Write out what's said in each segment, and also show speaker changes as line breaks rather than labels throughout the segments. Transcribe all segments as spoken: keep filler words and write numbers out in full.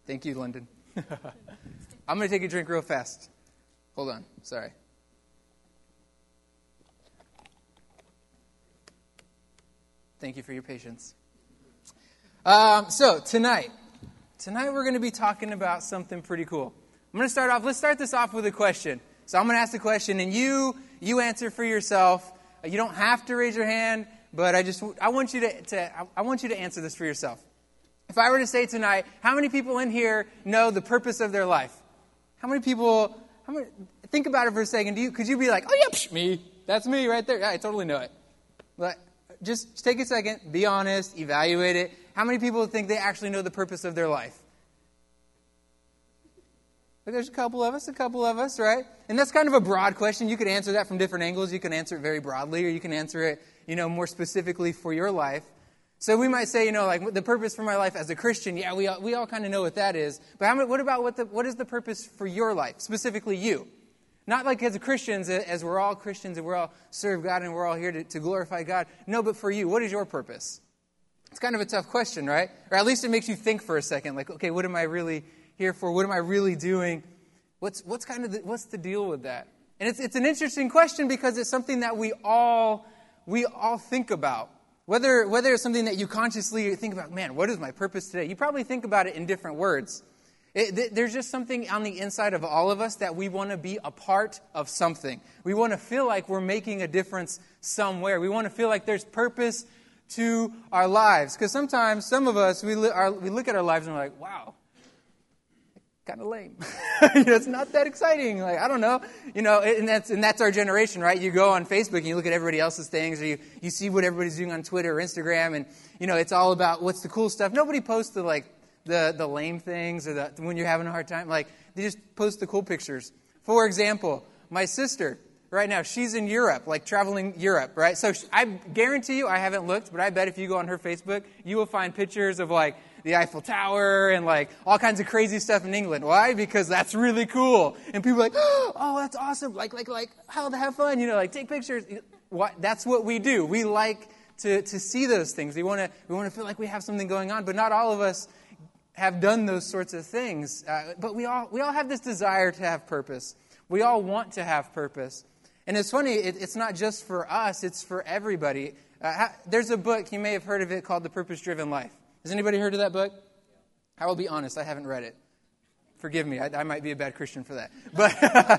Thank you, London. I'm going to take a drink real fast. Hold on. Sorry. Thank you for your patience. Um, so, tonight, tonight we're going to be talking about something pretty cool. I'm going to start off, let's start this off with a question. So I'm going to ask the question, and you you answer for yourself. You don't have to raise your hand, but I just I want you to, to I want you to answer this for yourself. If I were to say tonight, how many people in here know the purpose of their life? How many people? How many? Think about it for a second. Do you could you be like, oh yeah, psh, me? That's me right there. Yeah, I totally know it. But just take a second, be honest, evaluate it. How many people think they actually know the purpose of their life? There's a couple of us, a couple of us, right? And that's kind of a broad question. You could answer that from different angles. You can answer it very broadly, or you can answer it, you know, more specifically for your life. So we might say, you know, like the purpose for my life as a Christian, yeah, we all, we all kind of know what that is. But how many, what about what the what is the purpose for your life, specifically you? Not like as Christians, as we're all Christians and we're all serve God and we're all here to, to glorify God. No, but for you, what is your purpose? It's kind of a tough question, right? Or at least it makes you think for a second, like, okay, what am I really here for? What am I really doing? What's what's kind of the, what's the deal with that? And it's it's an interesting question because it's something that we all we all think about. Whether whether it's something that you consciously think about, man, what is my purpose today? You probably think about it in different words. It, th- there's just something on the inside of all of us that we want to be a part of something. We want to feel like we're making a difference somewhere. We want to feel like there's purpose to our lives. Because sometimes some of us we li- are, we look at our lives and we're like, wow. Kind of lame. You know, it's not that exciting. Like, I don't know. You know, and that's and that's our generation, right? You go on Facebook and you look at everybody else's things, or you, you see what everybody's doing on Twitter or Instagram, and you know, it's all about what's the cool stuff. Nobody posts the like the the lame things or the when you're having a hard time. Like, they just post the cool pictures. For example, my sister right now, she's in Europe, like traveling Europe, right? So I guarantee you, I haven't looked, but I bet if you go on her Facebook, you will find pictures of like the Eiffel Tower and like all kinds of crazy stuff in England. Why? Because that's really cool. And people are like, oh, that's awesome. Like, like, like, how to have fun, you know, like take pictures. What? That's what we do. We like to, to see those things. We want to, we want to feel like we have something going on, but not all of us have done those sorts of things. Uh, but we all, we all have this desire to have purpose. We all want to have purpose. And it's funny, it, it's not just for us, it's for everybody. Uh, ha, there's a book, you may have heard of it, called The Purpose-Driven Life. Has anybody heard of that book? I will be honest, I haven't read it. Forgive me, I, I might be a bad Christian for that. But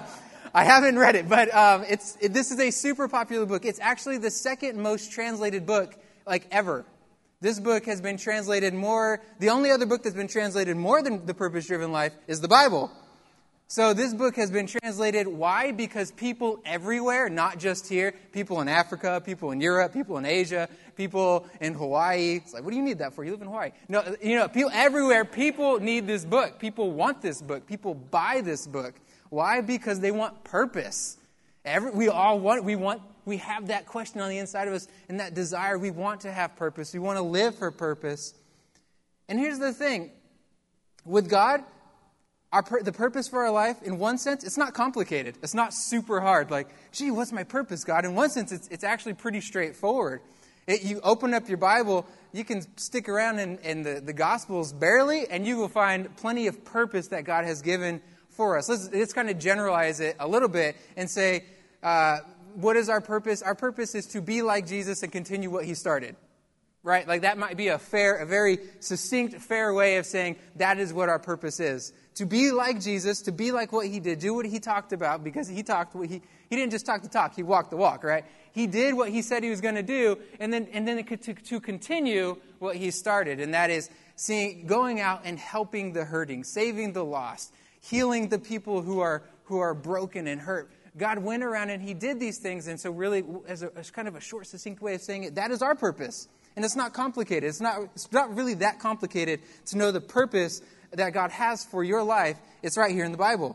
I haven't read it. But um, it's it, this is a super popular book. It's actually the second most translated book, like, ever. This book has been translated more, the only other book that's been translated more than The Purpose-Driven Life is the Bible. So this book has been translated. Why? Because people everywhere, not just here, people in Africa, people in Europe, people in Asia, people in Hawaii. It's like, what do you need that for? You live in Hawaii. No, you know, people everywhere, people need this book. People want this book. People buy this book. Why? Because they want purpose. Every, we all want, we want, we have that question on the inside of us and that desire. We want to have purpose. We want to live for purpose. And here's the thing. With God, Our, the purpose for our life, in one sense, it's not complicated. It's not super hard. Like, gee, what's my purpose, God? In one sense, it's, it's actually pretty straightforward. It, you open up your Bible, you can stick around in, in the, the Gospels barely, and you will find plenty of purpose that God has given for us. Let's, let's kind of generalize it a little bit and say, uh, what is our purpose? Our purpose is to be like Jesus and continue what He started. Right? Like, that might be a fair, a very succinct, fair way of saying that is what our purpose is. To be like Jesus, to be like what He did, do what He talked about, because He talked what He, He didn't just talk the talk, He walked the walk, right? He did what He said He was going to do, and then and then to, to continue what He started, and that is seeing, going out and helping the hurting, saving the lost, healing the people who are who are broken and hurt. God went around and He did these things, and so really, as, a, as kind of a short, succinct way of saying it, that is our purpose. And it's not complicated. It's not, it's not really that complicated to know the purpose that God has for your life. It's right here in the Bible.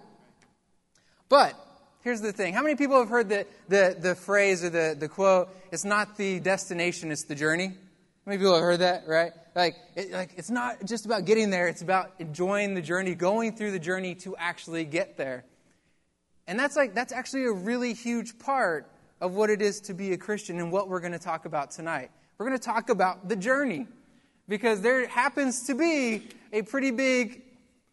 But here's the thing. How many people have heard the, the, the phrase or the, the quote, it's not the destination, it's the journey? How many people have heard that, right? Like, it, like it's not just about getting there. It's about enjoying the journey, going through the journey to actually get there. And that's like that's actually a really huge part of what it is to be a Christian and what we're going to talk about tonight. We're going to talk about the journey, because there happens to be a pretty big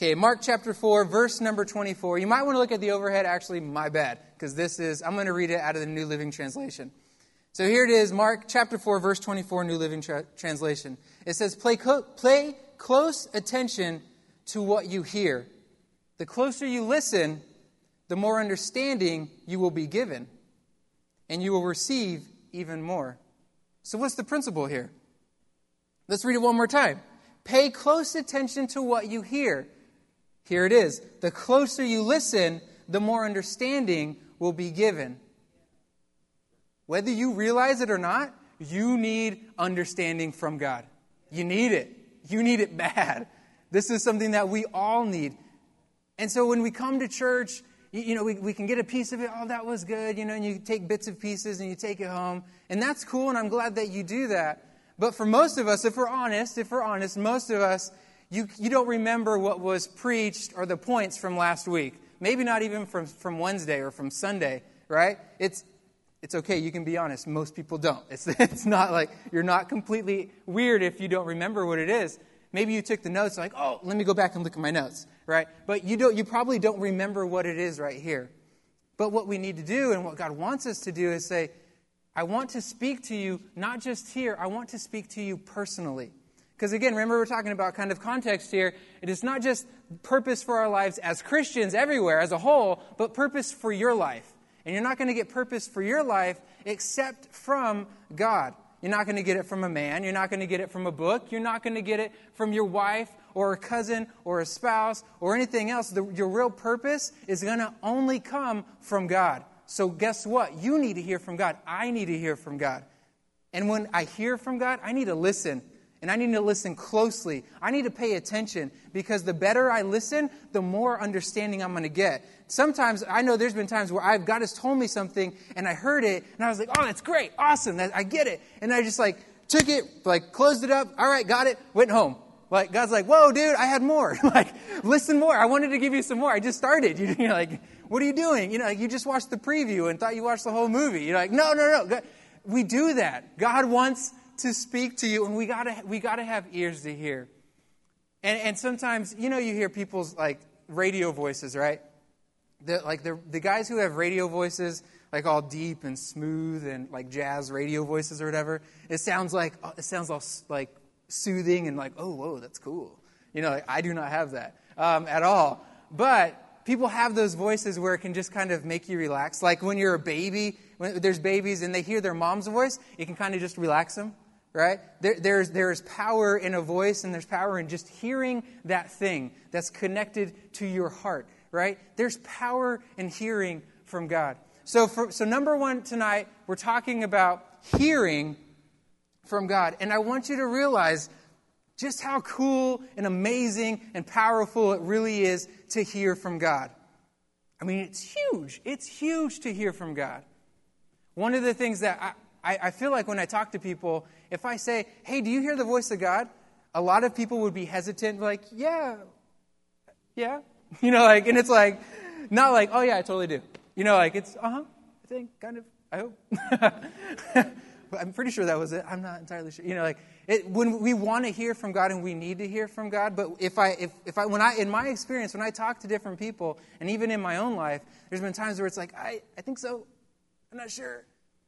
Okay, Mark chapter four, verse number twenty-four. You might want to look at the overhead. Actually, my bad, because this is, I'm going to read it out of the New Living Translation. So here it is, Mark chapter four, verse twenty-four, New Living Tra- Translation. It says, play, co- play close attention to what you hear. The closer you listen, the more understanding you will be given, and you will receive even more. So what's the principle here? Let's read it one more time. Pay close attention to what you hear. Here it is. The closer you listen, the more understanding will be given. Whether you realize it or not, you need understanding from God. You need it. You need it bad. This is something that we all need. And so when we come to church, you, you know, we, we can get a piece of it. Oh, that was good. You know, and you take bits of pieces and you take it home. And that's cool, and I'm glad that you do that. But for most of us, if we're honest, if we're honest, most of us, you, you don't remember what was preached or the points from last week. Maybe not even from, from Wednesday or from Sunday, right? It's It's okay, you can be honest. Most people don't. It's, it's not like you're not completely weird if you don't remember what it is. Maybe you took the notes like, oh, let me go back and look at my notes, right? But you don't. You probably don't remember what it is right here. But what we need to do and what God wants us to do is say, I want to speak to you, not just here, I want to speak to you personally. Because again, remember we're talking about kind of context here. It is not just purpose for our lives as Christians everywhere as a whole, but purpose for your life. And you're not going to get purpose for your life except from God. You're not going to get it from a man. You're not going to get it from a book. You're not going to get it from your wife or a cousin or a spouse or anything else. The, your real purpose is going to only come from God. So guess what? You need to hear from God. I need to hear from God. And when I hear from God, I need to listen. And I need to listen closely. I need to pay attention, because the better I listen, the more understanding I'm going to get. Sometimes, I know there's been times where I've, God has told me something, and I heard it, and I was like, oh, that's great, awesome, that, I get it. And I just like took it, like closed it up, all right, got it, went home. Like, God's like, whoa, dude, I had more. Like, listen more. I wanted to give you some more. I just started. You're like, what are you doing? You know, like, you just watched the preview and thought you watched the whole movie. You're like, no, no, no. God, we do that. God wants to speak to you, and we gotta we gotta have ears to hear. And and sometimes, you know, you hear people's like radio voices, right? The, like the the guys who have radio voices, like all deep and smooth and like jazz radio voices or whatever. It sounds like it sounds all like soothing and like, oh, whoa, that's cool. You know, like, I do not have that um, at all. But people have those voices where it can just kind of make you relax. Like when you're a baby, when there's babies and they hear their mom's voice, it can kind of just relax them. Right? There, there's, there's power in a voice, and there's power in just hearing that thing that's connected to your heart. Right? There's power in hearing from God. So, for, so number one tonight, we're talking about hearing from God. And I want you to realize just how cool and amazing and powerful it really is to hear from God. I mean, it's huge. It's huge to hear from God. One of the things that I... I, I feel like when I talk to people, if I say, hey, do you hear the voice of God? A lot of people would be hesitant, like, yeah, yeah. You know, like, and it's like, not like, oh, yeah, I totally do. You know, like, it's, uh-huh, I think, kind of, I hope. But I'm pretty sure that was it. I'm not entirely sure. You know, like, it, when we want to hear from God and we need to hear from God, but if I, if, if I, when I, in my experience, when I talk to different people, and even in my own life, there's been times where it's like, I, I think so. I'm not sure.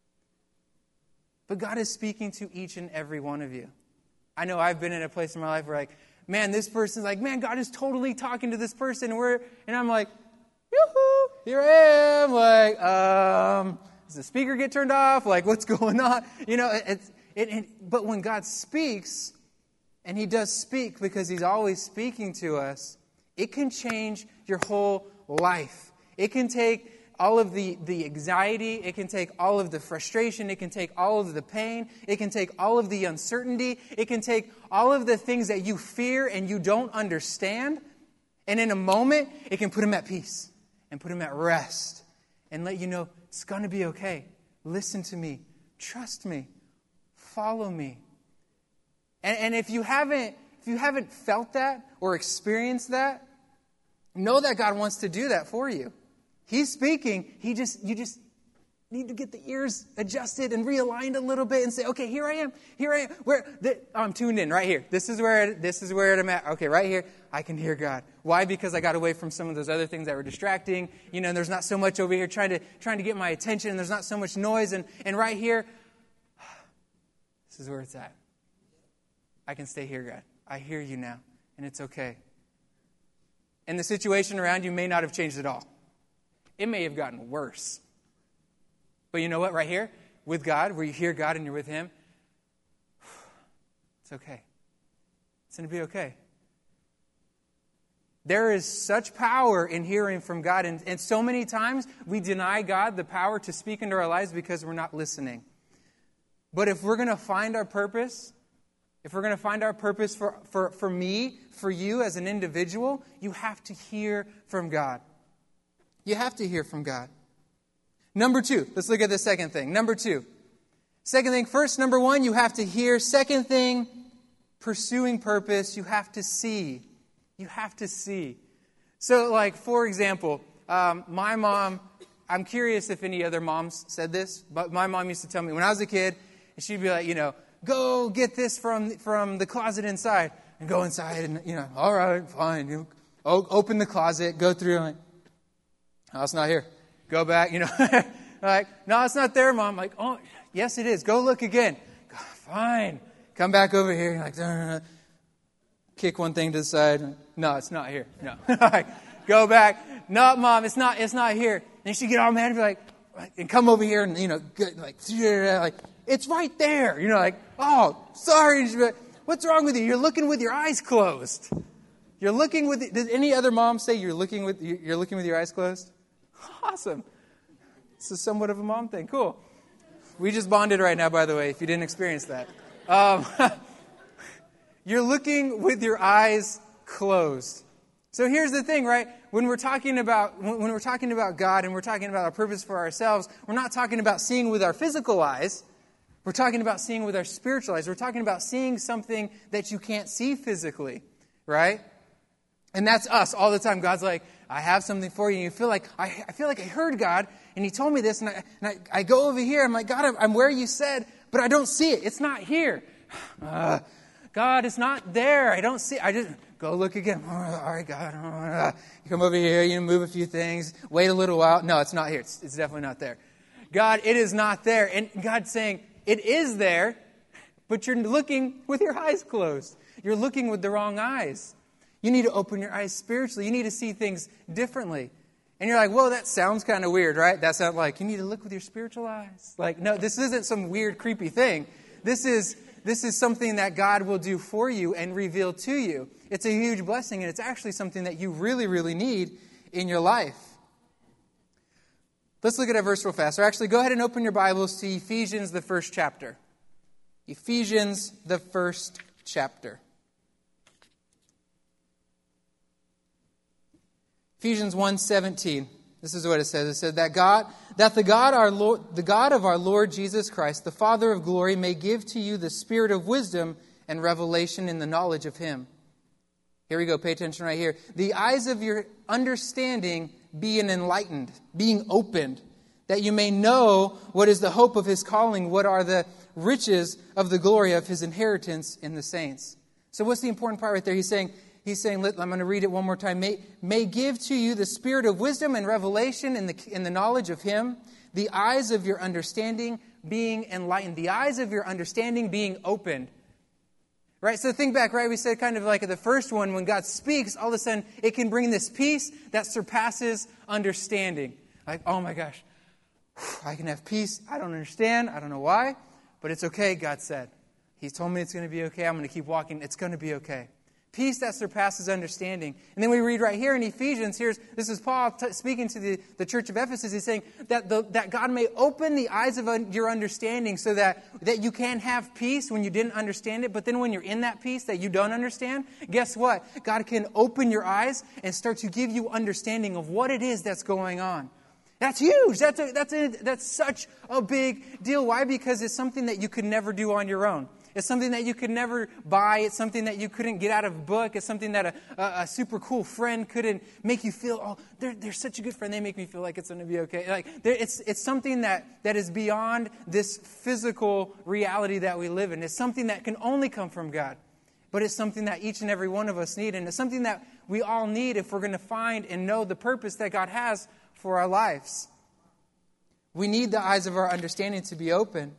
But God is speaking to each and every one of you. I know I've been in a place in my life where like, man, this person's like, man, God is totally talking to this person. And we're, and I'm like, yoo-hoo, here I am. Like, um, does the speaker get turned off? Like, what's going on? You know, it's, it, it, but when God speaks, and He does speak because He's always speaking to us, it can change your whole life. It can take all of the, the anxiety, it can take all of the frustration, it can take all of the pain, it can take all of the uncertainty, it can take all of the things that you fear and you don't understand, and in a moment, it can put them at peace and put them at rest and let you know it's going to be okay. Listen to me. Trust me. Follow me. And, and if you haven't, if you haven't felt that or experienced that, know that God wants to do that for you. He's speaking. He just, you just, need to get the ears adjusted and realigned a little bit and say, okay, here I am, here I am. Where the, I'm tuned in right here. This is where this is where I'm at. Okay, right here, I can hear God. Why? Because I got away from some of those other things that were distracting. You know, there's not so much over here trying to trying to get my attention, and there's not so much noise. And, and right here, this is where it's at. I can stay here, God. I hear you now, and it's okay. And the situation around you may not have changed at all. It may have gotten worse. But you know what? Right here, with God, where you hear God and you're with Him, it's okay. It's going to be okay. There is such power in hearing from God. And, and so many times we deny God the power to speak into our lives because we're not listening. But if we're going to find our purpose, if we're going to find our purpose for, for, for me, for you as an individual, you have to hear from God. You have to hear from God. Number two, let's look at the second thing. Number two. Second thing, first, number one, you have to hear. Second thing, pursuing purpose, you have to see. You have to see. So, like, for example, um, my mom, I'm curious if any other moms said this, but my mom used to tell me when I was a kid, and she'd be like, you know, go get this from, from the closet inside, and go inside, and, you know, all right, fine. You know, open the closet, go through, and like, oh, it's not here. Go back, you know, like, no, it's not there, Mom. Like, oh, yes, it is. Go look again. Fine. Come back over here. Like, uh, kick one thing to the side. No, it's not here. No. Like, go back. No, Mom, it's not. It's not here. And she'd get all mad and be like, and come over here and you know, like, like it's right there. You know, like, oh, sorry. And she'd be like, what's wrong with you? You're looking with your eyes closed. You're looking with. Does any other mom say you're looking with you're looking with your eyes closed? Awesome. This is somewhat of a mom thing. Cool. We just bonded right now, by the way, if you didn't experience that. Um, you're looking with your eyes closed. So here's the thing, right? When we're talking about when we're talking about God and we're talking about our purpose for ourselves, we're not talking about seeing with our physical eyes. We're talking about seeing with our spiritual eyes. We're talking about seeing something that you can't see physically, right? And that's us all the time. God's like, I have something for you. And you feel like, I, I feel like I heard God, and He told me this, and I, and I, I go over here. I'm like, God, I'm, I'm where you said, but I don't see it. It's not here. Uh, God, it's not there. I don't see it. I just, go look again. Oh, all right, God. Oh, you come over here, you move a few things, wait a little while. No, it's not here. It's, it's definitely not there. God, it is not there. And God's saying, it is there, but you're looking with your eyes closed. You're looking with the wrong eyes. You need to open your eyes spiritually. You need to see things differently. And you're like, whoa, that sounds kind of weird, right? That's not like, you need to look with your spiritual eyes. Like, no, this isn't some weird, creepy thing. This is this is something that God will do for you and reveal to you. It's a huge blessing, and it's actually something that you really, really need in your life. Let's look at a verse real fast. Or actually, go ahead and open your Bibles to Ephesians, the first chapter. Ephesians, the first chapter. Ephesians one seventeen. This is what it says. It said that God, that the God our Lord, the God of our Lord Jesus Christ, the Father of glory, may give to you the spirit of wisdom and revelation in the knowledge of Him. Here we go. Pay attention right here. The eyes of your understanding being enlightened, being opened, that you may know what is the hope of His calling, what are the riches of the glory of His inheritance in the saints. So what's the important part right there? He's saying, He's saying, I'm going to read it one more time. May, may give to you the spirit of wisdom and revelation in the, in the knowledge of Him, the eyes of your understanding being enlightened, the eyes of your understanding being opened. Right? So think back, right? We said kind of like at the first one, when God speaks, all of a sudden it can bring this peace that surpasses understanding. Like, oh my gosh, I can have peace. I don't understand. I don't know why, but it's okay, God said. He's told me it's going to be okay. I'm going to keep walking. It's going to be okay. Peace that surpasses understanding. And then we read right here in Ephesians, here's this is Paul t- speaking to the, the church of Ephesus. He's saying that the, that God may open the eyes of un- your understanding so that, that you can have peace when you didn't understand it. But then when you're in that peace that you don't understand, guess what? God can open your eyes and start to give you understanding of what it is that's going on. That's huge. That's a, that's a, that's such a big deal. Why? Because it's something that you could never do on your own. It's something that you could never buy. It's something that you couldn't get out of a book. It's something that a, a, a super cool friend couldn't make you feel, oh, they're, they're such a good friend. They make me feel like it's going to be okay. Like it's, it's something that, that is beyond this physical reality that we live in. It's something that can only come from God. But it's something that each and every one of us need. And it's something that we all need if we're going to find and know the purpose that God has for our lives. We need the eyes of our understanding to be open.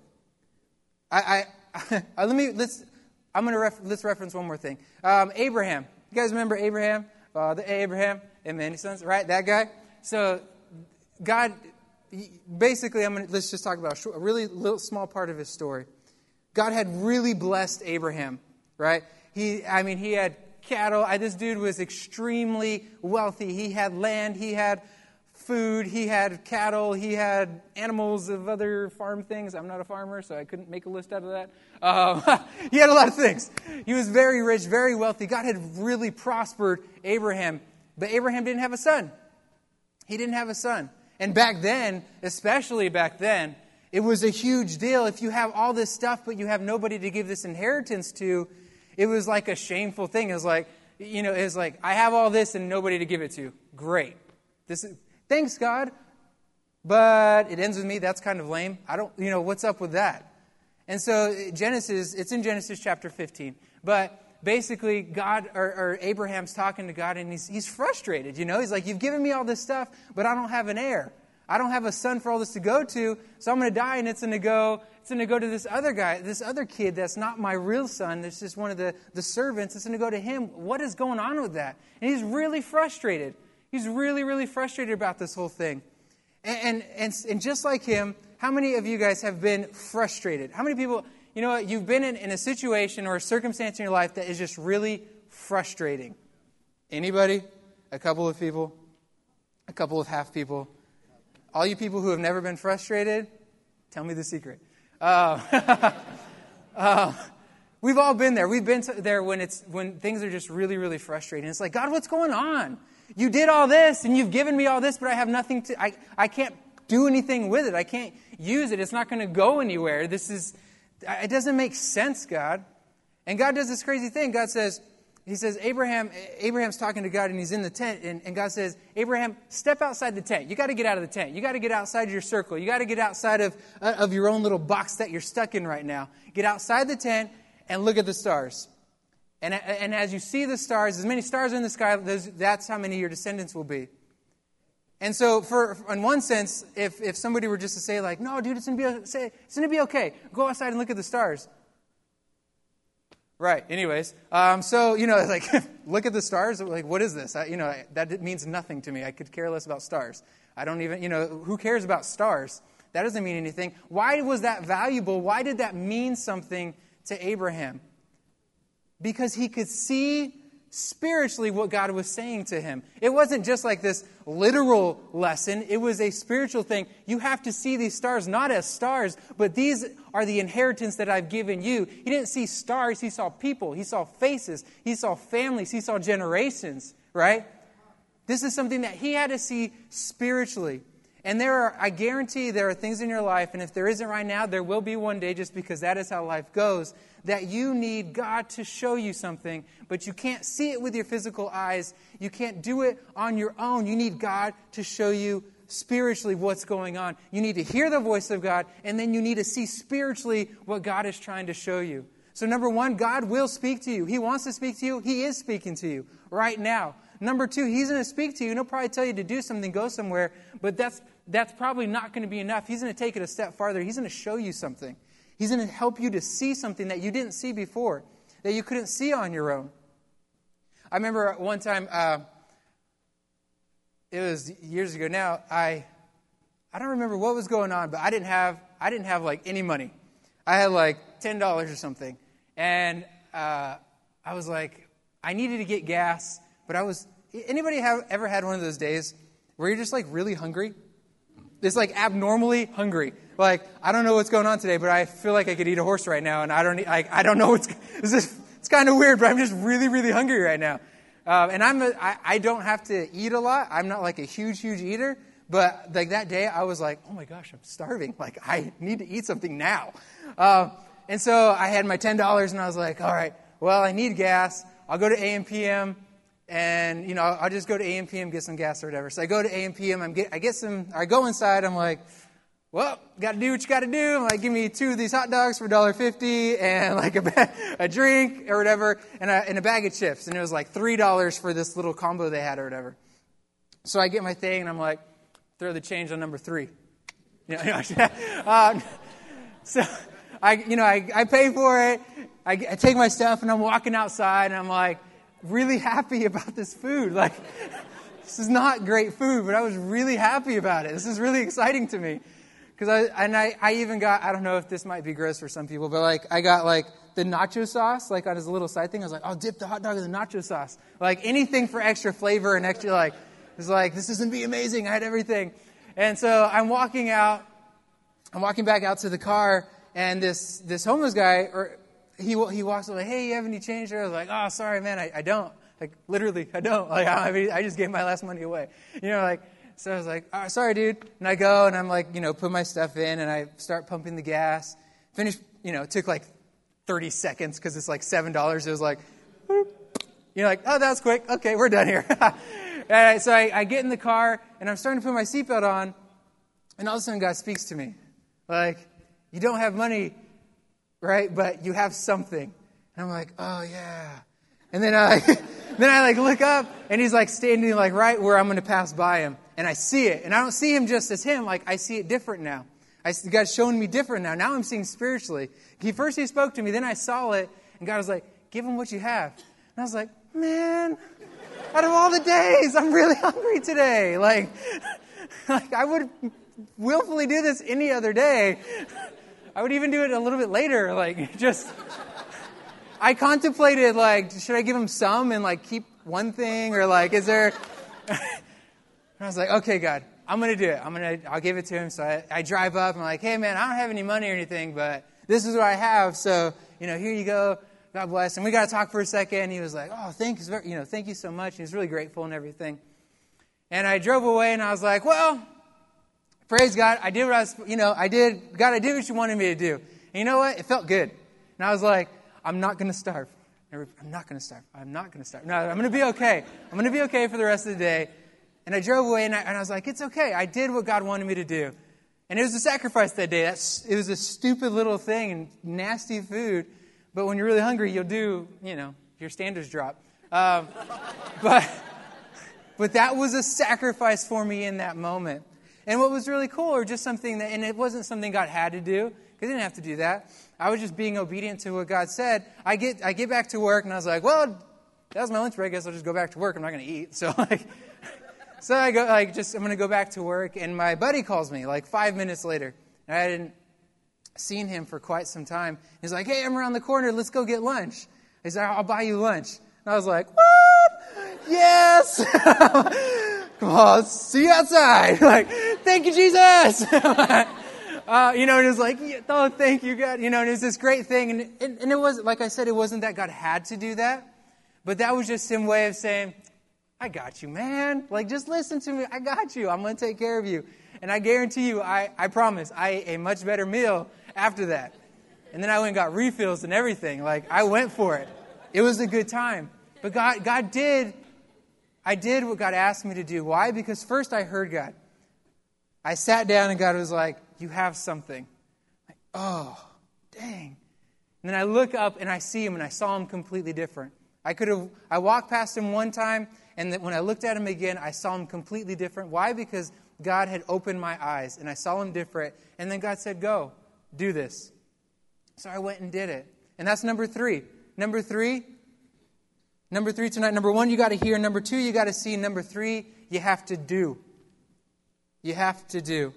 I, I, I let me let's. I'm gonna ref, let's reference one more thing. Um, Abraham. You guys remember Abraham? Uh, the Abraham and many sons, right? That guy. So God, basically, I'm gonna let's just talk about a, short, a really little small part of his story. God had really blessed Abraham, right? He, I mean, he had cattle. I, this dude was extremely wealthy. He had land. He had food, he had cattle, he had animals of other farm things. I'm not a farmer, so I couldn't make a list out of that. Um, he had a lot of things. He was very rich, very wealthy. God had really prospered Abraham, but Abraham didn't have a son. He didn't have a son. And back then, especially back then, it was a huge deal. If you have all this stuff, but you have nobody to give this inheritance to, it was like a shameful thing. It was like, you know, it was like, I have all this and nobody to give it to. Great. This is... Thanks, God. But it ends with me. That's kind of lame. I don't, you know, what's up with that? And so Genesis, it's in Genesis chapter fifteen. But basically, God, or, or Abraham's talking to God, and he's, he's frustrated, you know. He's like, you've given me all this stuff, but I don't have an heir. I don't have a son for all this to go to, so I'm going to die, and it's going to go It's going to go to this other guy, this other kid that's not my real son. That's just one of the, the servants. It's going to go to him. What is going on with that? And he's really frustrated. He's really, really frustrated about this whole thing. And, and, and, and just like him, how many of you guys have been frustrated? How many people, you know what, you've been in, in a situation or a circumstance in your life that is just really frustrating? Anybody? A couple of people? A couple of half people? All you people who have never been frustrated, tell me the secret. Uh, uh, we've all been there. We've been to there when it's when things are just really, really frustrating. It's like, God, what's going on? You did all this, and you've given me all this, but I have nothing to, I, I can't do anything with it. I can't use it. It's not going to go anywhere. This is, it doesn't make sense, God. And God does this crazy thing. God says, He says, Abraham, Abraham's talking to God, and he's in the tent, and, and God says, Abraham, step outside the tent. You got to get out of the tent. You got to get outside your circle. You got to get outside of, uh, of your own little box that you're stuck in right now. Get outside the tent and look at the stars. And, and as you see the stars, as many stars are in the sky, those, that's how many your descendants will be. And so, for, in one sense, if, if somebody were just to say, like, no, dude, it's going to be say, it's going to be okay. Go outside and look at the stars. Right. Anyways, um, so, you know, like, look at the stars. Like, what is this? I, you know, that means nothing to me. I could care less about stars. I don't even, you know, who cares about stars? That doesn't mean anything. Why was that valuable? Why did that mean something to Abraham? Because he could see spiritually what God was saying to him. It wasn't just like this literal lesson. It was a spiritual thing. You have to see these stars not as stars, but these are the inheritance that I've given you. He didn't see stars. He saw people. He saw faces. He saw families. He saw generations, right? This is something that he had to see spiritually. And there are, I guarantee there are things in your life, and if there isn't right now, there will be one day, just because that is how life goes, that you need God to show you something, but you can't see it with your physical eyes. You can't do it on your own. You need God to show you spiritually what's going on. You need to hear the voice of God, and then you need to see spiritually what God is trying to show you. So number one, God will speak to you. He wants to speak to you. He is speaking to you right now. Number two, He's going to speak to you, and He'll probably tell you to do something, go somewhere, but that's that's probably not going to be enough. He's going to take it a step farther. He's going to show you something. He's going to help you to see something that you didn't see before, that you couldn't see on your own. I remember one time, uh, it was years ago now, I I don't remember what was going on, but I didn't have, I didn't have like any money. I had like ten dollars or something. And uh, I was like, I needed to get gas, but I was, anybody have ever had one of those days where you're just like really hungry? It's like abnormally hungry. Like, I don't know what's going on today, but I feel like I could eat a horse right now, and I don't I, I don't know what's, it's, just, it's kind of weird, but I'm just really, really hungry right now. Um, and I'm a, I, I don't have to eat a lot. I'm not like a huge, huge eater, but like that day I was like, oh my gosh, I'm starving. Like, I need to eat something now. Uh, and so I had my ten dollars, and I was like, all right, well, I need gas. I'll go to A M P M, and, you know, I'll just go to A M P M, get some gas or whatever. So I go to A M P M, I'm get, I get some, I go inside, I'm like, well, got to do what you got to do. I'm like, give me two of these hot dogs for one dollar fifty and like a, a drink or whatever, and a, and a bag of chips. And it was like three dollars for this little combo they had or whatever. So I get my thing, and I'm like, throw the change on number three. You know, uh, so I, you know, I, I pay for it. I, I take my stuff, and I'm walking outside, and I'm like, really happy about this food. Like, this is not great food, but I was really happy about it. This is really exciting to me. Because I, and I, I even got, I don't know if this might be gross for some people, but like, I got like the nacho sauce, like on his little side thing. I was like, I'll dip the hot dog in the nacho sauce. Like anything for extra flavor and extra, like, it was like, this is going to be amazing. I had everything. And so I'm walking out, I'm walking back out to the car, and this, this homeless guy, or he he walks up like, hey, you have any change there? I was like, oh, sorry, man, I, I don't. Like, literally, I don't. Like, I, mean, I just gave my last money away. You know, like, so I was like, oh, sorry, dude. And I go, and I'm like, you know, put my stuff in, and I start pumping the gas. Finish, you know, it took like thirty seconds because it's like seven dollars. It was like, boop. You're like, oh, that was quick. Okay, we're done here. And so I, I get in the car, and I'm starting to put my seatbelt on, and all of a sudden God speaks to me. Like, you don't have money, right? But you have something. And I'm like, oh, yeah. And then I, then I like look up, and he's like standing like right where I'm going to pass by him. And I see it. And I don't see him just as him. Like, I see it different now. I, God's showing me different now. Now I'm seeing spiritually. He First he spoke to me, then I saw it, and God was like, give him what you have. And I was like, man, out of all the days, I'm really hungry today. Like, like I would willfully do this any other day. I would even do it a little bit later. Like, just, I contemplated, like, should I give him some and, like, keep one thing? Or, like, is there... And I was like, okay, God, I'm going to do it. I'm going to, I'll give it to him. So I, I drive up. I'm like, hey, man, I don't have any money or anything, but this is what I have. So, you know, here you go. God bless. And we got to talk for a second. And he was like, oh, thank you, you know, thank you so much. And he was really grateful and everything. And I drove away, and I was like, well, praise God. I did what I was, you know, I did, God, I did what you wanted me to do. And you know what? It felt good. And I was like, I'm not going to starve. I'm not going to starve. I'm not going to starve. No, I'm going to be okay. I'm going to be okay for the rest of the day. And I drove away, and I, and I was like, it's okay. I did what God wanted me to do. And it was a sacrifice that day. That's, it was a stupid little thing and nasty food. But when you're really hungry, you'll do, you know, your standards drop. Um, but, but that was a sacrifice for me in that moment. And what was really cool, or just something that, and it wasn't something God had to do, because He didn't have to do that. I was just being obedient to what God said. I get I get back to work, and I was like, well, that was my lunch break. I guess I'll just go back to work. I'm not going to eat. So, like... So I go, like, just, I'm going to go back to work, and my buddy calls me, like, five minutes later. And I hadn't seen him for quite some time. He's like, hey, I'm around the corner. Let's go get lunch. He's like, I'll buy you lunch. And I was like, what? Yes! Come on, see you outside. Like, thank you, Jesus! uh, you know, and it was like, oh, thank you, God. You know, and it was this great thing. And, and, and it was, like I said, it wasn't that God had to do that. But that was just some way of saying, I got you, man. Like, just listen to me. I got you. I'm going to take care of you. And I guarantee you, I, I promise, I ate a much better meal after that. And then I went and got refills and everything. Like, I went for it. It was a good time. But God, God did, I did what God asked me to do. Why? Because first I heard God. I sat down and God was like, you have something. Like, oh, dang. And then I look up and I see him, and I saw him completely different. I could have, I walked past him one time, and that when I looked at him again, I saw him completely different. Why? Because God had opened my eyes, and I saw him different. And then God said, go, do this. So I went and did it. And that's number three. Number three, number three tonight. Number one, you got to hear. Number two, you got to see. Number three, you have to do. You have to do.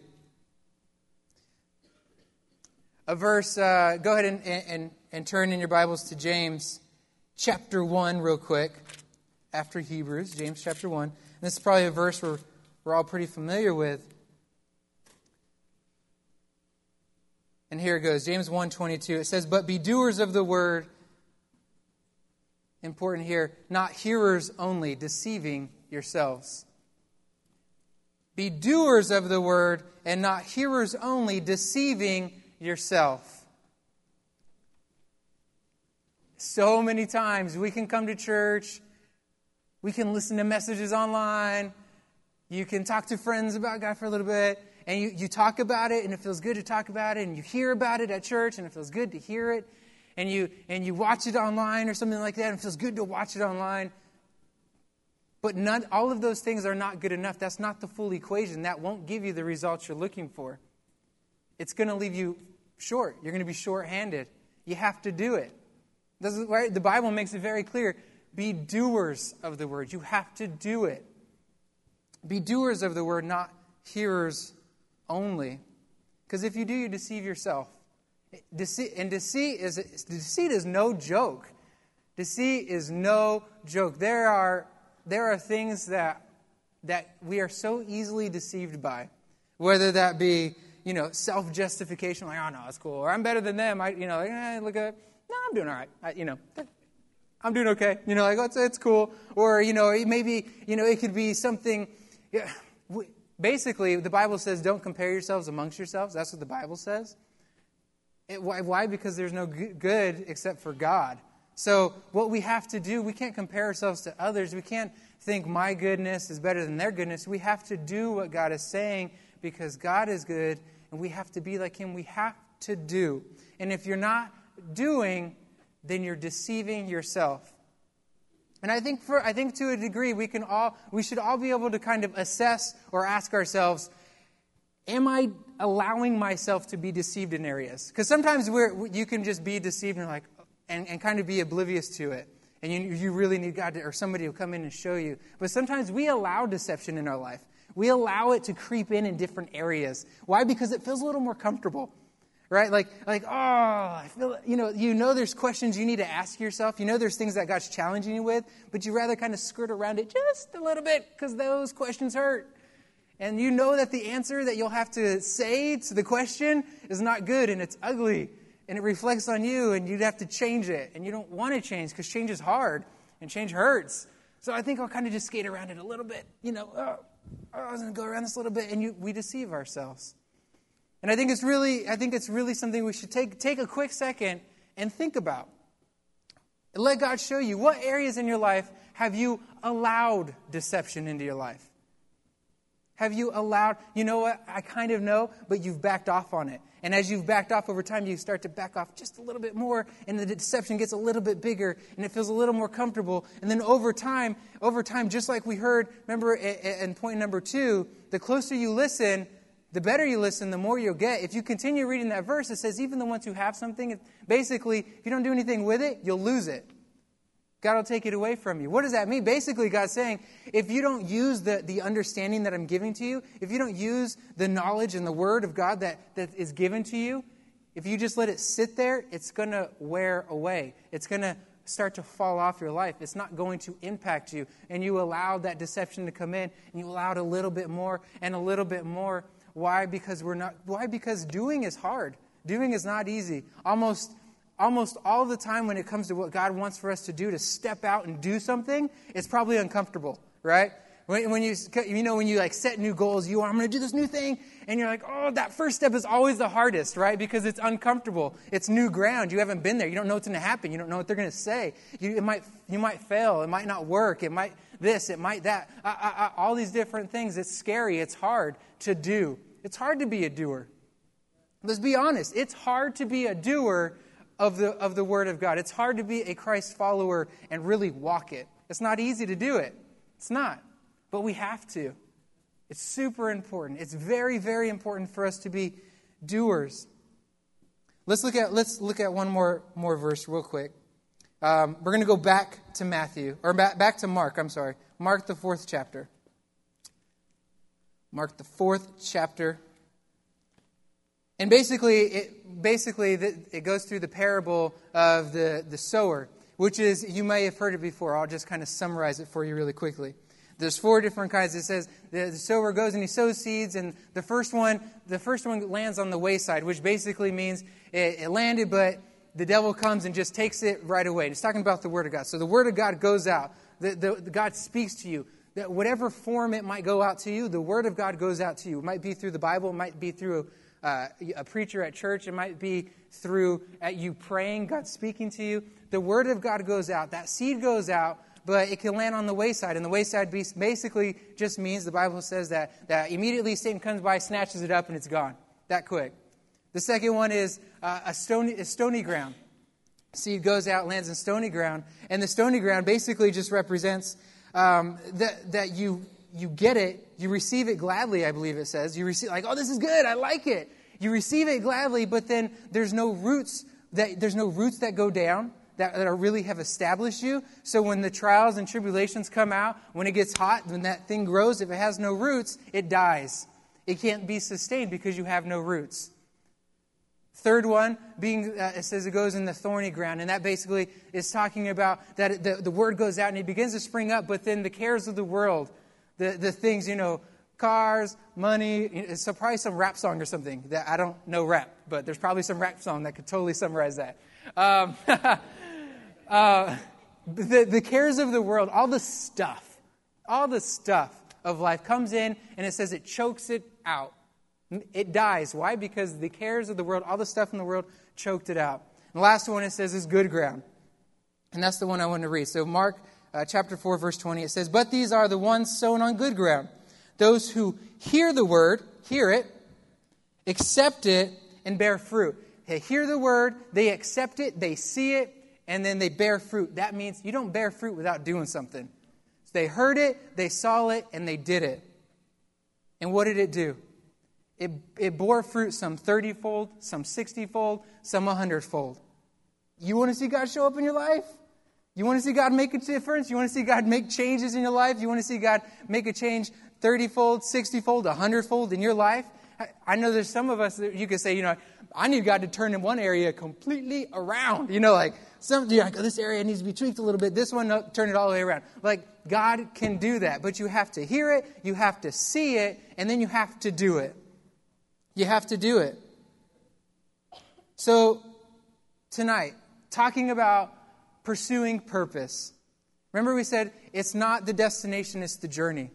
A verse, uh, go ahead and, and, and turn in your Bibles to James chapter one real quick. After Hebrews, James chapter one. And this is probably a verse we're, we're all pretty familiar with. And here it goes, James one twenty-two. It says, but be doers of the word, important here, not hearers only, deceiving yourselves. Be doers of the word, and not hearers only, deceiving yourself. so many times we can come to church, we can listen to messages online, you can talk to friends about God for a little bit, and you, you talk about it, and it feels good to talk about it, and you hear about it at church, and it feels good to hear it, and you and you watch it online or something like that, and it feels good to watch it online. But none, all of those things are not good enough. That's not the full equation. That won't give you the results you're looking for. It's going to leave you short. You're going to be short-handed. You have to do it. This is, right? The Bible makes it very clear. Be doers of the word. You have to do it. Be doers of the word, not hearers only. Because if you do, you deceive yourself. Deceit, and deceit is, deceit is no joke. Deceit is no joke. There are... There are things that that we are so easily deceived by, whether that be, you know, self-justification, like, oh, no, it's cool, or I'm better than them. I, you know, like, eh, look at, no, I'm doing all right. I, you know, I'm doing okay. You know, like, it's, it's cool. Or, you know, maybe, you know, it could be something, yeah, we, basically, the Bible says don't compare yourselves amongst yourselves. That's what the Bible says. It, why? Why? Because there's no good except for God. So what we have to do, we can't compare ourselves to others. We can't think my goodness is better than their goodness. We have to do what God is saying because God is good, and we have to be like Him. We have to do. And if you're not doing, then you're deceiving yourself. And I think for I think to a degree we can all we should all be able to kind of assess or ask ourselves, am I allowing myself to be deceived in areas? Because sometimes we're you can just be deceived and you're like, And, and kind of be oblivious to it. And you you really need God to, or somebody will come in and show you. But sometimes we allow deception in our life. We allow it to creep in in different areas. Why? Because it feels a little more comfortable. Right? Like, like oh, I feel, you know, you know there's questions you need to ask yourself. You know there's things that God's challenging you with, but you rather kind of skirt around it just a little bit because those questions hurt. And you know that the answer that you'll have to say to the question is not good and it's ugly. And it reflects on you, and you'd have to change it. And you don't want to change, because change is hard, and change hurts. So I think I'll kind of just skate around it a little bit. You know, oh, oh I was going to go around this a little bit, and you, we deceive ourselves. And I think it's really, I think it's really something we should take take a quick second and think about. And let God show you, what areas in your life have you allowed deception into your life? Have you allowed, you know what, I kind of know, but you've backed off on it. And as you've backed off over time, you start to back off just a little bit more, and the deception gets a little bit bigger, and it feels a little more comfortable. And then over time, over time, just like we heard, remember in point number two, the closer you listen, the better you listen, the more you'll get. If you continue reading that verse, it says even the ones who have something, basically, if you don't do anything with it, you'll lose it. God will take it away from you. What does that mean? Basically, God's saying, if you don't use the, the understanding that I'm giving to you, if you don't use the knowledge and the word of God that, that is given to you, if you just let it sit there, it's going to wear away. It's going to start to fall off your life. It's not going to impact you. And you allow that deception to come in, and you allow it a little bit more and a little bit more. Why? Because we're not. Why? Because doing is hard. Doing is not easy. Almost Almost all the time when it comes to what God wants for us to do, to step out and do something, it's probably uncomfortable, right? When, when you, you know, when you like set new goals, you, I'm going to do this new thing, and you're like, oh, that first step is always the hardest, right? Because it's uncomfortable. It's new ground. You haven't been there. You don't know what's going to happen. You don't know what they're going to say. You, it might, you might fail. It might not work. It might this. It might that. I, I, I, all these different things. It's scary. It's hard to do. It's hard to be a doer. Let's be honest. It's hard to be a doer of the of the Word of God. It's hard to be a Christ follower and really walk it. It's not easy to do it. It's not. But we have to. It's super important. It's very, very important for us to be doers. Let's look at let's look at one more more verse real quick. Um, we're going to go back to Matthew, or back, back to Mark, I'm sorry. Mark, the fourth chapter. Mark, the fourth chapter. And basically, it basically it goes through the parable of the, the sower, which is, you may have heard it before. I'll just kind of summarize it for you really quickly. There's four different kinds. It says the, the sower goes and he sows seeds, and the first one, the first one lands on the wayside, which basically means it, it landed, but the devil comes and just takes it right away. It's talking about the Word of God. So the Word of God goes out. The, the, the God speaks to you. That whatever form it might go out to you, the Word of God goes out to you. It might be through the Bible. It might be through uh, a preacher at church. It might be through at you praying, God speaking to you. The word of God goes out. That seed goes out, but it can land on the wayside. And the wayside basically just means, the Bible says that, that immediately Satan comes by, snatches it up, and it's gone. That quick. The second one is uh, a, stony, a stony ground. Seed goes out, lands in stony ground. And the stony ground basically just represents um, that, that you you get it, you receive it gladly, I believe it says. You receive, like, oh, this is good, I like it. You receive it gladly, but then there's no roots that there's no roots that go down. That, that are really have established you. So when the trials and tribulations come out, when it gets hot, when that thing grows, if it has no roots, it dies. It can't be sustained because you have no roots. Third one, being uh, it says it goes in the thorny ground. And that basically is talking about that the, the word goes out and it begins to spring up, but then the cares of the world, the, the things, you know, cars, money, it's probably some rap song or something. That I don't know rap, but there's probably some rap song that could totally summarize that. Um Uh, the, the cares of the world, all the stuff, all the stuff of life comes in, and it says it chokes it out. It dies. Why? Because the cares of the world, all the stuff in the world, choked it out. And the last one it says is good ground. And that's the one I want to read. So Mark uh, chapter four, verse twenty, it says, "But these are the ones sown on good ground, those who hear the word," hear it, "accept it, and bear fruit." They hear the word, they accept it, they see it, and then they bear fruit. That means you don't bear fruit without doing something. So they heard it, they saw it, and they did it. And what did it do? It, it bore fruit, some thirty-fold, some sixty-fold, some one hundred-fold. You want to see God show up in your life? You want to see God make a difference? You want to see God make changes in your life? You want to see God make a change thirty-fold, sixty-fold, one hundred-fold in your life? I, I know there's some of us that you could say, you know, I need God to turn in one area completely around. You know, like, some, you're like, oh, this area needs to be tweaked a little bit. This one, no, turn it all the way around. Like, God can do that. But you have to hear it, you have to see it, and then you have to do it. You have to do it. So, tonight, talking about pursuing purpose. Remember we said, it's not the destination, it's the journey.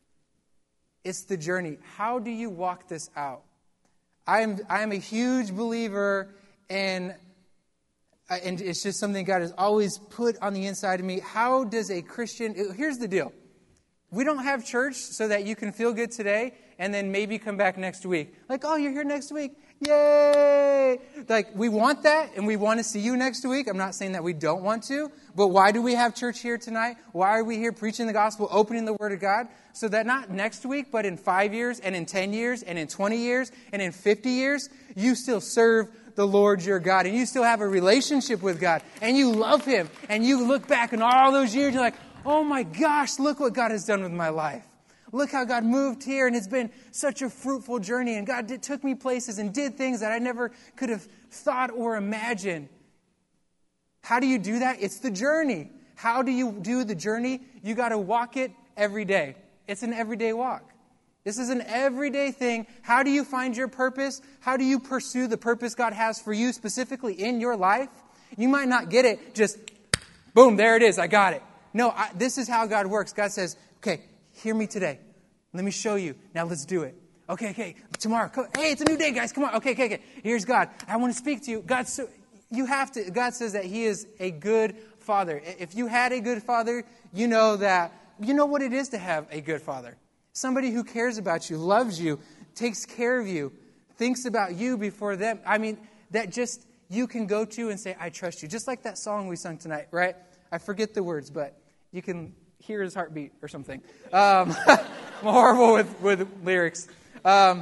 It's the journey. How do you walk this out? I am I am a huge believer in, and it's just something God has always put on the inside of me. How does a Christian, here's the deal. We don't have church so that you can feel good today and then maybe come back next week. Like, oh, you're here next week. Yay! Like, we want that and we want to see you next week. I'm not saying that we don't want to, but why do we have church here tonight? Why are we here preaching the gospel, opening the Word of God? So that not next week, but in five years and in ten years and in twenty years and in fifty years, you still serve the Lord your God and you still have a relationship with God and you love Him and you look back in all those years, you're like, oh my gosh, look what God has done with my life. Look how God moved here, and it's been such a fruitful journey, and God did, took me places and did things that I never could have thought or imagined. How do you do that? It's the journey. How do you do the journey? You got to walk it every day. It's an everyday walk. This is an everyday thing. How do you find your purpose? How do you pursue the purpose God has for you specifically in your life? You might not get it just, boom, there it is, I got it. No, I, this is how God works. God says, okay, hear me today. Let me show you. Now let's do it. Okay, okay. Tomorrow. Come, hey, it's a new day, guys. Come on. Okay, okay, okay. Here's God. I want to speak to you. God, so you have to. God says that He is a good Father. If you had a good father, you know that you know what it is to have a good father. Somebody who cares about you, loves you, takes care of you, thinks about you before them. I mean, that just you can go to and say, "I trust you." Just like that song we sung tonight, right? I forget the words, but you can hear his heartbeat or something. Um, I'm horrible with, with lyrics. Um,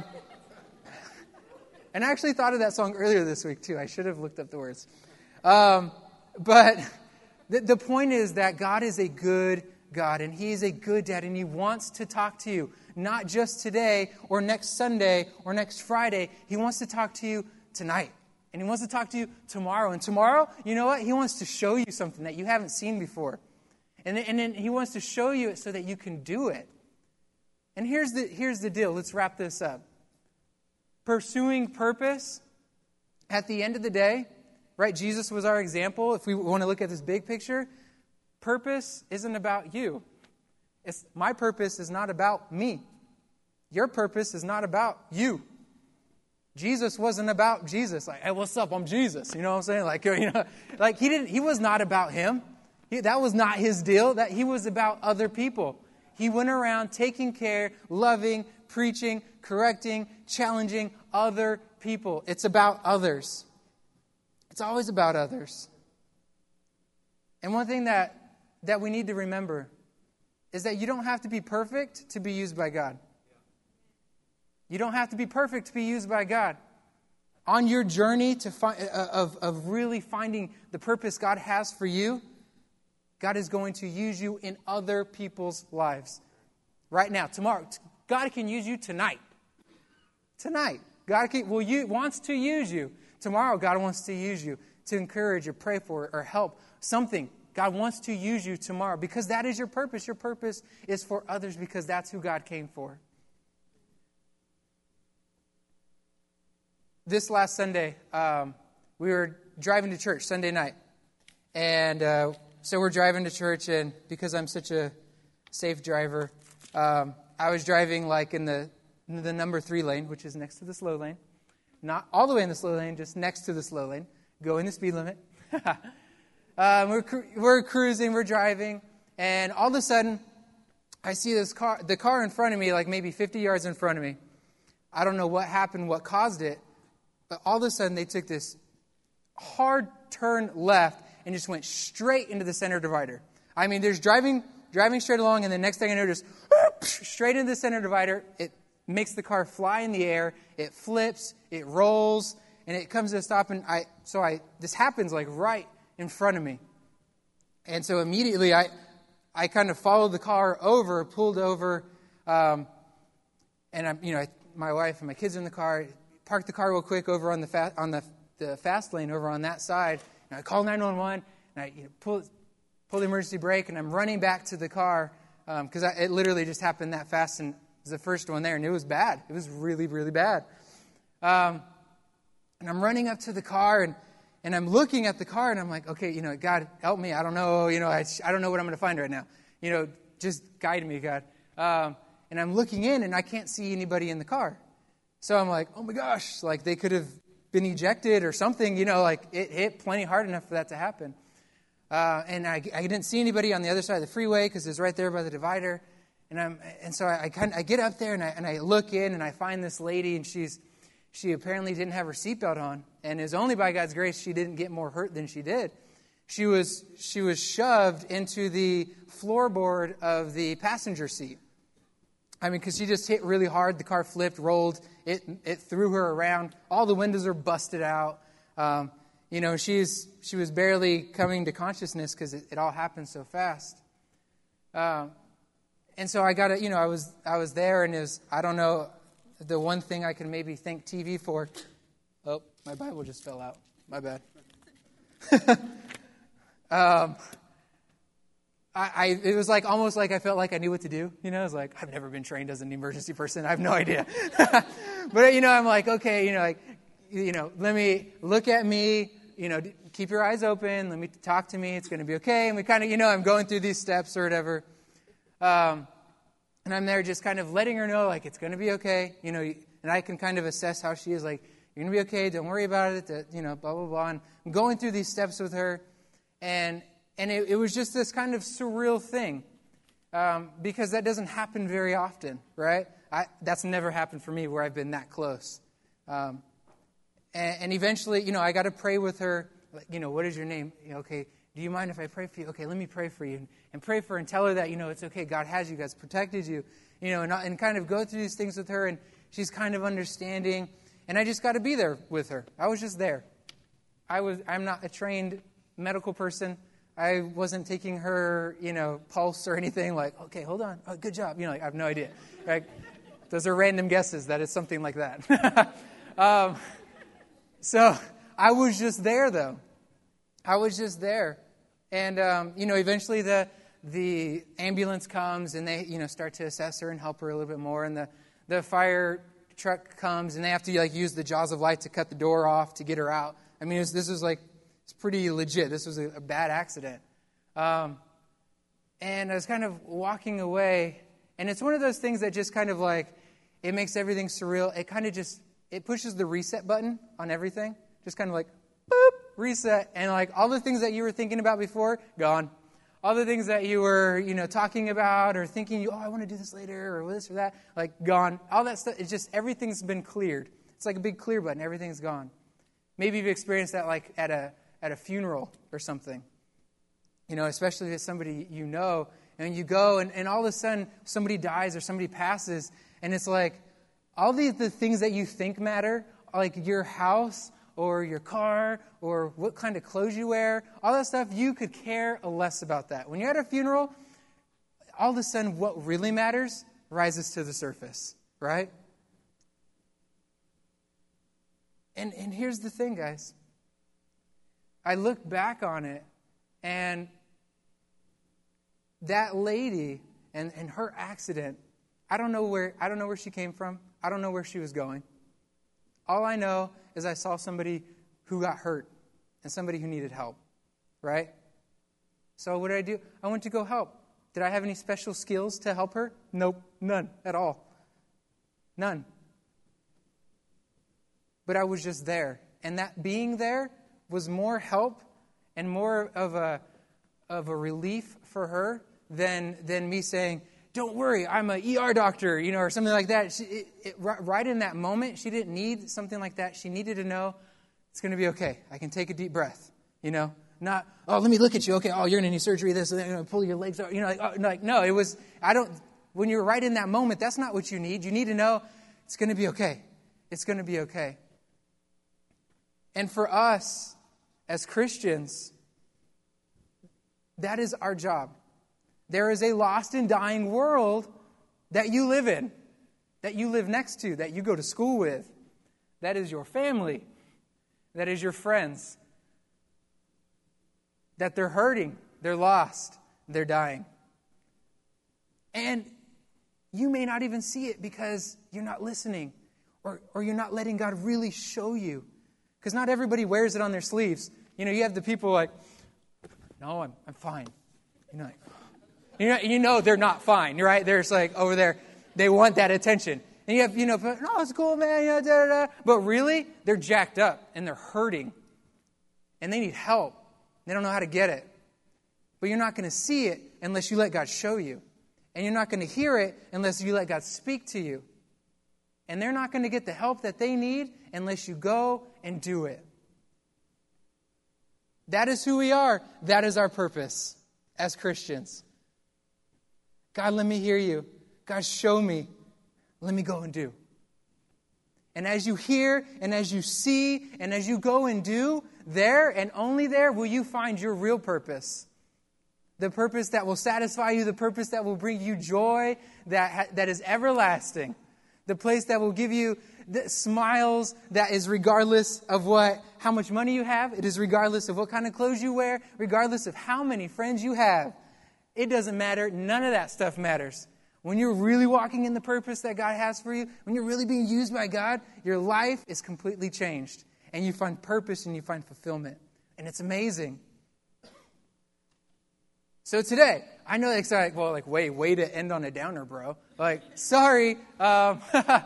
and I actually thought of that song earlier this week, too. I should have looked up the words. Um, but the, the point is that God is a good God, and He is a good dad, and He wants to talk to you, not just today or next Sunday or next Friday. He wants to talk to you tonight, and He wants to talk to you tomorrow. And tomorrow, you know what? He wants to show you something that you haven't seen before. And then, and then He wants to show you it so that you can do it. And here's the here's the deal. Let's wrap this up. Pursuing purpose, at the end of the day, right? Jesus was our example. If we want to look at this big picture, purpose isn't about you. It's, my purpose is not about me. Your purpose is not about you. Jesus wasn't about Jesus. Like, hey, what's up? I'm Jesus. You know what I'm saying? Like, you know, like he didn't. He was not about him. He, that was not his deal. That he was about other people. He went around taking care, loving, preaching, correcting, challenging other people. It's about others. It's always about others. And one thing that, that we need to remember is that you don't have to be perfect to be used by God. You don't have to be perfect to be used by God. On your journey to find, uh, of, of really finding the purpose God has for you, God is going to use you in other people's lives. Right now, tomorrow. God can use you tonight. Tonight. God can, will you, wants to use you. Tomorrow, God wants to use you to encourage or pray for or help something. God wants to use you tomorrow because that is your purpose. Your purpose is for others because that's who God came for. This last Sunday, um, we were driving to church Sunday night. And uh, so we're driving to church, and because I'm such a safe driver, um, I was driving like in the in the number three lane, which is next to the slow lane. Not all the way in the slow lane, just next to the slow lane. Going the speed limit. um, we're cru- we're cruising, we're driving, and all of a sudden, I see this car, the car in front of me, like maybe fifty yards in front of me. I don't know what happened, what caused it, but all of a sudden they took this hard turn left and just went straight into the center divider. I mean, there's driving driving straight along, and the next thing I know, just straight into the center divider. It makes the car fly in the air. It flips. It rolls, and it comes to a stop. And I so I this happens like right in front of me, and so immediately I I kind of followed the car over, pulled over, um, and I'm you know I, my wife and my kids are in the car. Parked the car real quick over on the fa- on the the fast lane over on that side. And I call nine one one, and I you know, pull pull the emergency brake, and I'm running back to the car because um, it literally just happened that fast, and it was the first one there, and it was bad. It was really, really bad. Um, and I'm running up to the car, and, and I'm looking at the car, and I'm like, okay, you know, God, help me. I don't know, you know, I, I don't know what I'm going to find right now. You know, just guide me, God. Um, and I'm looking in, and I can't see anybody in the car. So I'm like, oh my gosh, like they could have been ejected or something, you know, like it hit plenty hard enough for that to happen. Uh, and I, I didn't see anybody on the other side of the freeway because it was right there by the divider. And I'm and so I, I kind I get up there and I and I look in and I find this lady, and she's she apparently didn't have her seatbelt on, and it's only by God's grace she didn't get more hurt than she did. She was she was shoved into the floorboard of the passenger seat. I mean, because she just hit really hard. The car flipped, rolled. It it threw her around. All the windows are busted out. Um, you know, she's she was barely coming to consciousness because it, it all happened so fast. Um, and so I got to, you know, I was I was there, and it was, I don't know, the one thing I can maybe thank T V for. Oh, my Bible just fell out. My bad. um. I, I, it was like almost like I felt like I knew what to do. You know, I was like, I've never been trained as an emergency person. I have no idea. But, you know, I'm like, okay, you know, like, you know, let me look at me, you know, keep your eyes open. Let me talk to me. It's going to be okay. And we kind of, you know, I'm going through these steps or whatever. Um, and I'm there just kind of letting her know, like, it's going to be okay. You know, and I can kind of assess how she is. Like, you're going to be okay. Don't worry about it. That, you know, blah, blah, blah. And I'm going through these steps with her. And And it, it was just this kind of surreal thing um, because that doesn't happen very often, right? I, that's never happened for me where I've been that close. Um, and, and eventually, you know, I got to pray with her. Like, you know, what is your name? You know, okay, do you mind if I pray for you? Okay, let me pray for you. And, and pray for her and tell her that, you know, it's okay. God has you. God's protected you. You know, and, and kind of go through these things with her. And she's kind of understanding. And I just got to be there with her. I was just there. I was, I'm not a trained medical person. I wasn't taking her, you know, pulse or anything like, okay, hold on. Oh, good job. You know, like, I have no idea. Right? Those are random guesses that it's something like that. um, so I was just there, though. I was just there. And, um, you know, eventually the the ambulance comes and they, you know, start to assess her and help her a little bit more. And the, the fire truck comes and they have to, like, use the jaws of light to cut the door off to get her out. I mean, it was, this was like, it's pretty legit. This was a, a bad accident. Um, and I was kind of walking away, and it's one of those things that just kind of like, it makes everything surreal. It kind of just it pushes the reset button on everything. Just kind of like, boop, reset. And like all the things that you were thinking about before, gone. All the things that you were, you know, talking about or thinking, oh, I want to do this later or this or that, like gone. All that stuff, it's just everything's been cleared. It's like a big clear button. Everything's gone. Maybe you've experienced that like at a at a funeral or something. You know, especially if it's somebody you know, and you go and, and all of a sudden somebody dies or somebody passes, and it's like all these the things that you think matter, like your house or your car or what kind of clothes you wear, all that stuff, you could care less about that. When you're at a funeral, all of a sudden what really matters rises to the surface, right? And and here's the thing, guys. I look back on it, and that lady and, and her accident, I don't know where I don't know where she came from. I don't know where she was going. All I know is I saw somebody who got hurt and somebody who needed help, right? So what did I do? I went to go help. Did I have any special skills to help her? Nope, none at all. None. But I was just there. And that being there was more help and more of a of a relief for her than than me saying, don't worry, I'm an E R doctor, you know, or something like that. She, it, it, right in that moment, she didn't need something like that. She needed to know it's going to be okay. I can take a deep breath, you know. Not, oh, let me look at you. Okay, oh, you're going to need surgery, this, and then pull your legs out. You know, like, oh, like, no, it was, I don't, when you're right in that moment, that's not what you need. You need to know it's going to be okay. It's going to be okay. And for us, as Christians, that is our job. There is a lost and dying world that you live in, that you live next to, that you go to school with. That is your family. That is your friends. That they're hurting, they're lost, they're dying. And you may not even see it because you're not listening or, or you're not letting God really show you. Because not everybody wears it on their sleeves. You know, you have the people like, no, I'm I'm fine. You know, like, you know, you know they're not fine, right? They're just like over there. They want that attention. And you have, you know, no, it's cool, man. You know, da, da, da. But really, they're jacked up and they're hurting. And they need help. They don't know how to get it. But you're not going to see it unless you let God show you. And you're not going to hear it unless you let God speak to you. And they're not going to get the help that they need unless you go and do it. That is who we are. That is our purpose as Christians. God, let me hear you. God, show me. Let me go and do. And as you hear and as you see and as you go and do, there and only there will you find your real purpose. The purpose that will satisfy you, the purpose that will bring you joy, that ha- that is everlasting. The place that will give you the smiles, that is regardless of what, how much money you have. It is regardless of what kind of clothes you wear, regardless of how many friends you have. It doesn't matter. None of that stuff matters. When you're really walking in the purpose that God has for you, when you're really being used by God, your life is completely changed. And you find purpose and you find fulfillment. And it's amazing. So today, I know it's like, well, like, way, way to end on a downer, bro. Like, sorry. Um,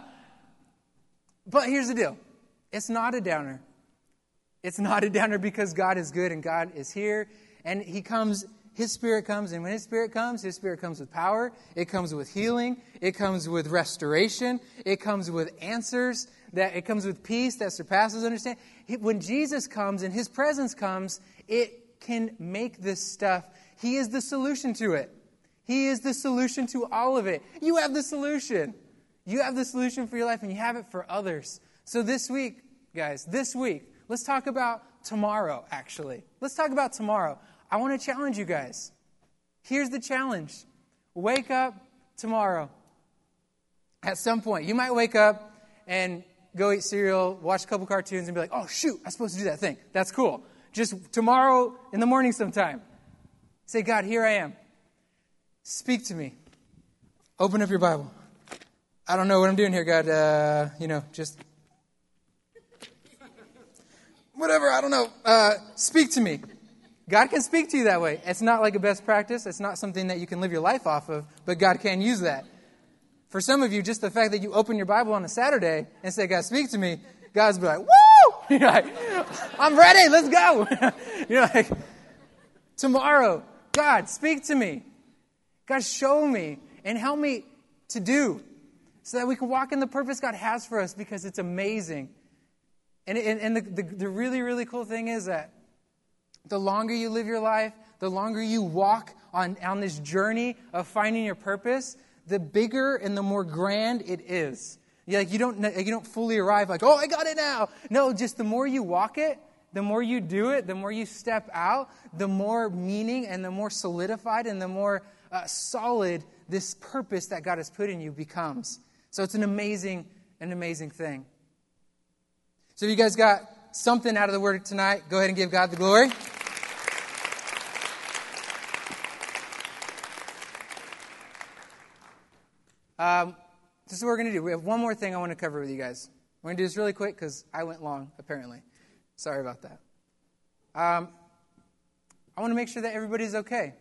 but here's the deal. It's not a downer. It's not a downer because God is good and God is here. And He comes, His Spirit comes. And when His Spirit comes, His Spirit comes with power. It comes with healing. It comes with restoration. It comes with answers. That it comes with peace that surpasses understanding. When Jesus comes and His presence comes, it can make this stuff. He is the solution to it. He is the solution to all of it. You have the solution. You have the solution for your life and you have it for others. So this week, guys, this week, let's talk about tomorrow, actually. Let's talk about tomorrow. I want to challenge you guys. Here's the challenge. Wake up tomorrow. At some point, you might wake up and go eat cereal, watch a couple cartoons, and be like, oh, shoot, I'm supposed to do that thing. That's cool. Just tomorrow in the morning sometime. Say, God, here I am. Speak to me. Open up your Bible. I don't know what I'm doing here, God. Uh, you know, just whatever. I don't know. Uh, speak to me. God can speak to you that way. It's not like a best practice. It's not something that you can live your life off of, but God can use that. For some of you, just the fact that you open your Bible on a Saturday and say, God, speak to me, God's be like, woo! You're like, I'm ready, let's go. You're like, tomorrow, God, speak to me. God, show me and help me to do so that we can walk in the purpose God has for us, because it's amazing. And, and, and the, the, the really, really cool thing is that the longer you live your life, the longer you walk on, on this journey of finding your purpose, the bigger and the more grand it is. You're like you don't you don't fully arrive like, oh, I got it now. No, just the more you walk it, the more you do it, the more you step out, the more meaning and the more solidified and the more uh, solid this purpose that God has put in you becomes. So it's an amazing, an amazing thing. So if you guys got something out of the Word tonight, go ahead and give God the glory. Um, this is what we're going to do. We have one more thing I want to cover with you guys. We're going to do this really quick because I went long, apparently. Sorry about that. Um, I want to make sure that everybody's okay.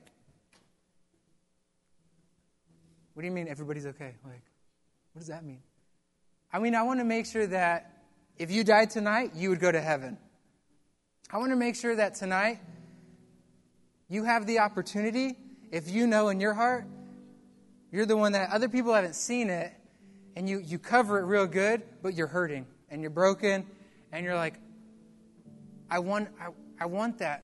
What do you mean everybody's okay? Like, what does that mean? I mean, I want to make sure that if you died tonight, you would go to heaven. I want to make sure that tonight you have the opportunity, if you know in your heart, you're the one that other people haven't seen it, and you, you cover it real good, but you're hurting, and you're broken, and you're like, I want I, I want that